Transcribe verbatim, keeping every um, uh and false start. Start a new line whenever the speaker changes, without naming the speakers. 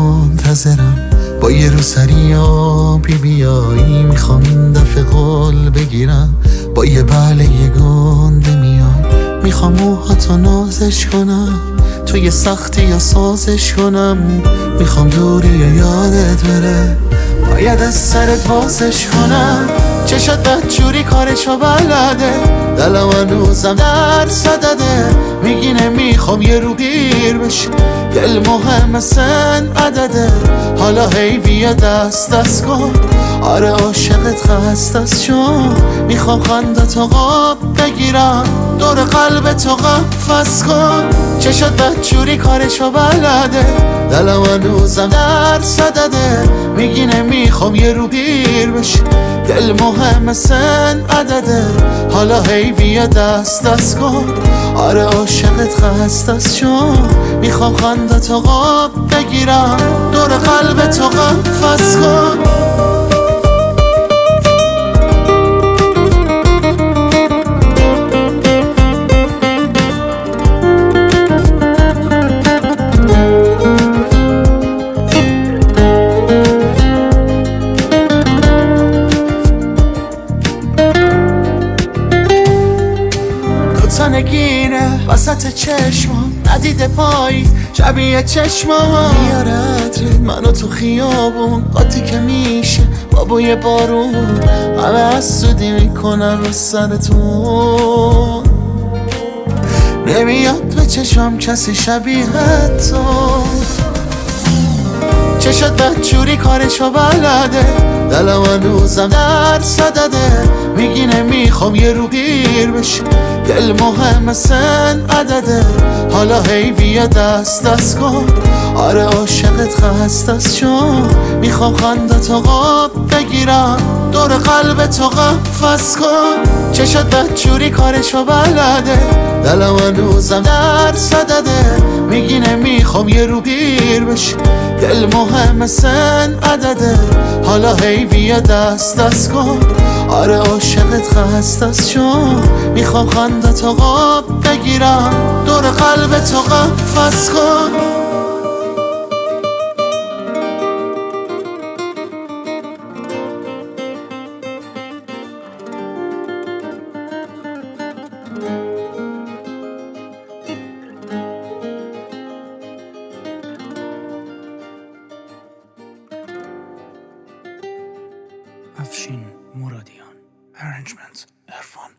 منتظرم با یه روسری آبی بیایی، میخوام این دفعه قول بگیرم با یه بله یه گنده میای، میخوام موهاتو نازش کنم توی سختی یا سازش کنم، میخوام دوری یا یادت بره باید از سرت بازش کنم. چشات بدجوری کارشو بلده، دلم هنوزم در صدده، میگی نمیخوام یه رو پیر بشی، دل مهم سن عدده، حالا هی بیا دست دست کن، آره عاشقت خستست شون، میخوام خندتو قاب بگیرم دور قلب تو قفس کن. چشات بدجوری کارشو بلده، دلم هنوزم در صدده، میگی نمیخوام یه رو پیر بشی، دل مهم سن عدده، حالا هی بیا دست دست کن، آره عاشقت خستست شون، میخوام خندتو قاب بگیرم دور قلب تو قفس کن. نگینه وسط چشمم ندیده پایی شبیه چشمم میاره عطر منو تو خیابون قاطی که میشه بابوی بارون، همه حسودی میکنن رو سرتون، نمیاد به چشمم کسی شبیه تو. چشات بدجوری کارشو بلده، دلم هنوزم در صدده، میگی نمیخوام یه رو پیر بشی، دل مهم سن عدده، حالا هی بیا دست دست کن، آره عاشقت خستست شون، میخوام خندتو قاب بگیرم دور قلب تو قفس کن. چشات بدجوری کارشو بلده، دلم هنوزم در صدده، میگی نمیخوام یه رو پیر بشی، دل مهم سن عدده، حالا هی بیا دست دست کن، آره عاشقت خستست شون، میخوام خندتو قاب بگیرم دور قلب تو قفس کن.
افشین مرادیان. Arrangement عرفان.